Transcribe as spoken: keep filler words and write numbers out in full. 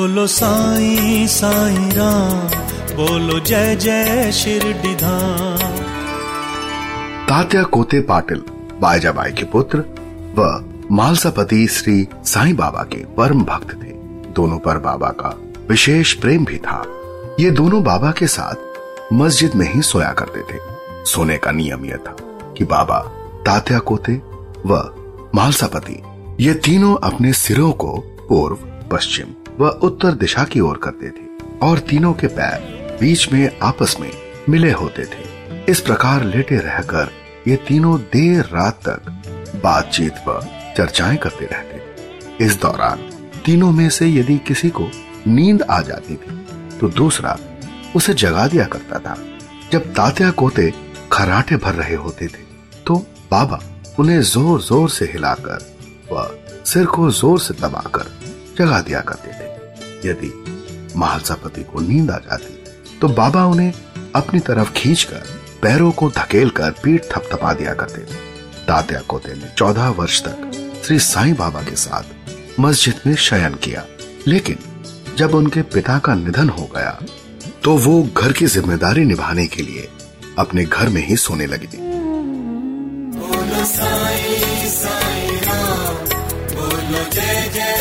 बोलो साईं साईं राम, बोलो जय जय शिरडी धाम। तात्या कोते पाटिल बायजाबाई के पुत्र व मालसापति श्री साईं बाबा के परम भक्त थे। दोनों पर बाबा का विशेष प्रेम भी था। ये दोनों बाबा के साथ मस्जिद में ही सोया करते थे। सोने का नियम यह था कि बाबा, तात्या कोते व मालसापति ये तीनों अपने सिरों को पूर्व, पश्चिम व उत्तर दिशा की ओर करते थे और तीनों के पैर बीच में आपस में मिले होते थे। इस प्रकार लेटे रहकर ये तीनों देर रात तक बातचीत व चर्चाएं करते रहते। इस दौरान तीनों में से यदि किसी को नींद आ जाती थी तो दूसरा उसे जगा दिया करता था। जब तात्या कोते खर्राटे भर रहे होते थे तो बाबा उन्हें जोर जोर से हिलाकर व सिर को जोर से दबाकर जगा दिया करते थे। यदि मालसापति को नींद आ जाती तो बाबा उन्हें अपनी तरफ खींचकर पैरों को धकेलकर पीठ थपथपा दिया करते थे। तात्या कोते ने चौदह वर्ष तक श्री साईं बाबा के साथ मस्जिद में शयन किया, लेकिन जब उनके पिता का निधन हो गया तो वो घर की जिम्मेदारी निभाने के लिए अपने घर में ही सोने लगे। बोलो साईं साईं राम, बोलो जय जय